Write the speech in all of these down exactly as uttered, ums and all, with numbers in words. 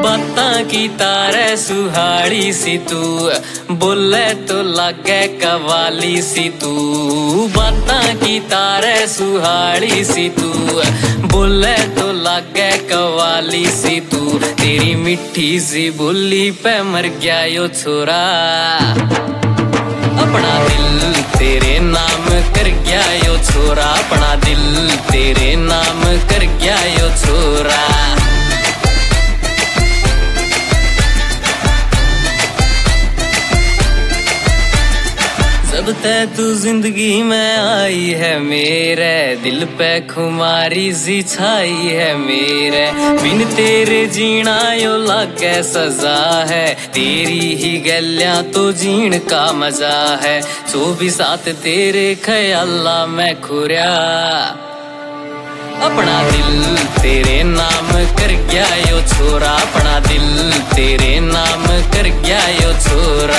बातां की तारे सुहाड़ी सी तू, बोले तो लागे कवाली सी तू। बातां की तारे सुहाड़ी सी तू, बोले तो लागे कवाली सी तू। तेरी मिठी सी बोली पे मर गया यो छोरा, अपना दिल तेरे नाम कर गया यो छोरा। अपना दिल तेरे नाम कर गया यो छोरा। जब ते तू जिंदगी में आई है मेरे, दिल पे खुमारी सी छाई है मेरे। बिन तेरे जीना यो लागे सजा है, तेरी ही गलियां तो जीण का मजा है। चौबीस सात तेरे ख्याला में खुर्या, अपना दिल तेरे नाम कर गया यो छोरा। अपना दिल तेरे नाम कर गया यो छोरा।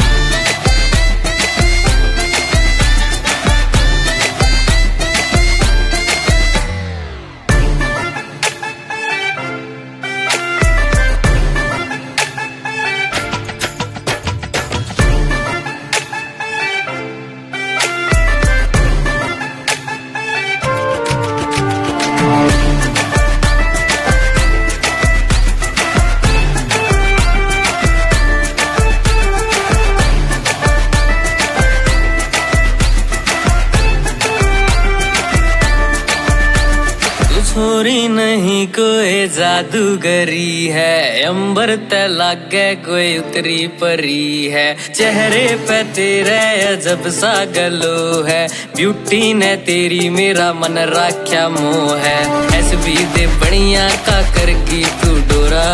छोरी नहीं कोई जादूगरी है, अंबर ते लागे कोई उतरी परी है। चेहरे पे तेरे अजब सा गलो है, ब्यूटी ने तेरी मेरा मन राख्या मोह है। एस बी दे बढ़िया का करगी तू डोरा,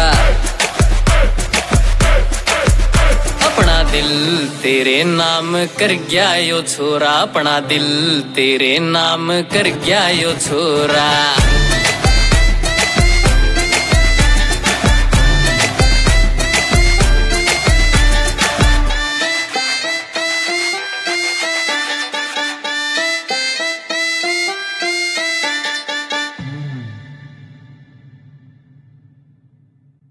अपना दिल तेरे नाम कर गया यो छोरा। अपना दिल तेरे नाम कर गया यो छोरा।